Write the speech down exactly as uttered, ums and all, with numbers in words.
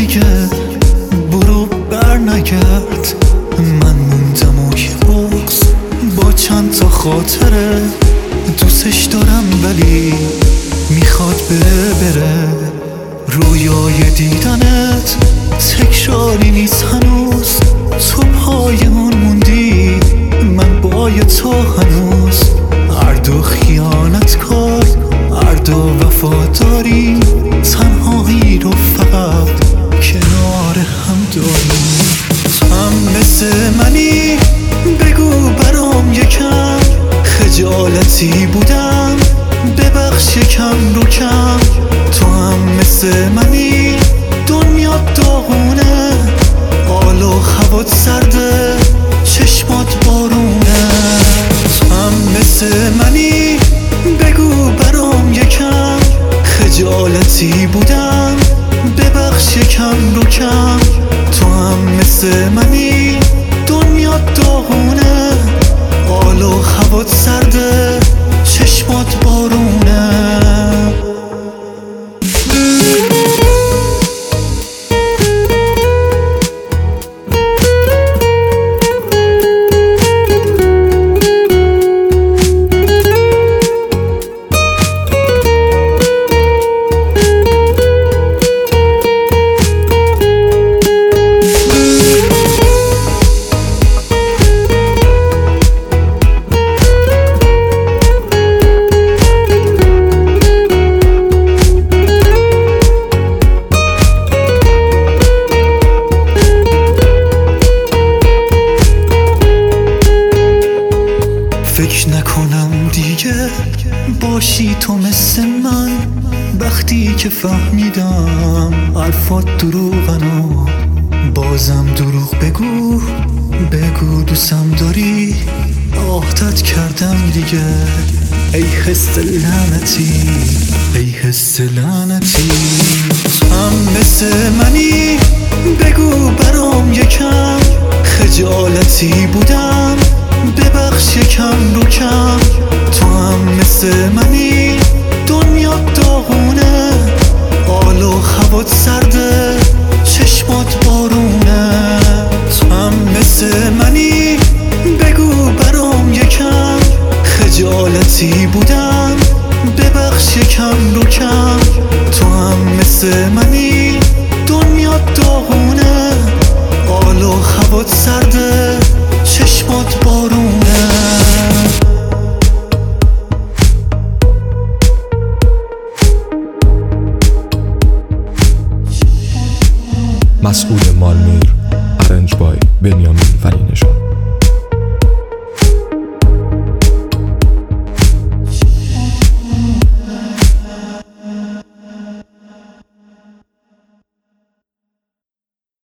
دیگه برو بر نگرد. من موندم و یه بغض با چند تا خاطره، دوستش دارم ولی میخواد بره بره. رویای دیدنت تکراری نیست هنوز، تو پای اون موندی من با تو هنوز. هر دو خیانت کار، هر دو وفاداری، تنهایی رو فقط کنار هم داریم. تو هم مثل منی بگو برام یکم، خجالتی بودم ببخش یکم رو کم. تو هم مثل منی دنیا داغونه، حال و هوات سرده چشمات بارونه. تو هم مثل منی بگو برام یکم، خجالتی بودم ببخش یکم رو کم. تو هم مثل منی دنیا داغونه، حال و هوات سرده چشمات بارونه. فکر نکنم دیگه باشی تو مثل من، وقتی که فهمیدم حرفات دروغن و بازم دروغ بگو بگو دوستم داری. عهدت کردم دیگه ای حس لعنتی، ای حس لعنتی. تو هم مثل منی بگو برام یکم، خجالتی بودم ببخش یکم رو کم. تو هم مثل منی دنیا داغونه، حال و هوات سرده چشمات بارونه. تو هم مثل منی بگو برام یکم، خجالتی بودم ببخش یکم رو کم. تو هم مثل منی دنیا داغونه، حال و هوات سرده چشمات بارونه. مسئول مالمیر، ارنج بای بنیامین فرینژاد.